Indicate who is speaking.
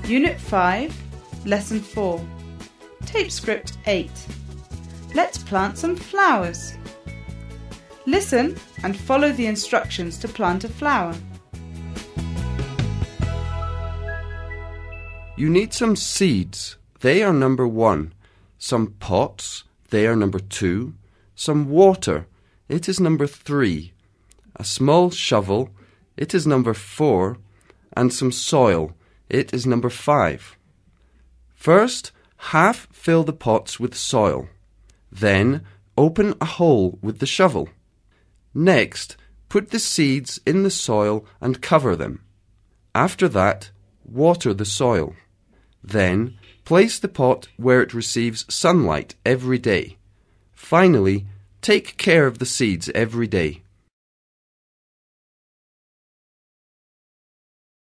Speaker 1: Unit 5, Lesson 4, Tape Script 8. Let's plant some flowers. Listen and follow the instructions to plant a flower.
Speaker 2: You need some seeds. They are number 1. Some pots. They are number 2. Some water. It is number 3. A small shovel. It is number 4. And some soil. It is number 5. First, half fill the pots with soil. Then, open a hole with the shovel. Next, put the seeds in the soil and cover them. After that, water the soil. Then, place the pot where it receives sunlight every day. Finally, take care of the seeds every day.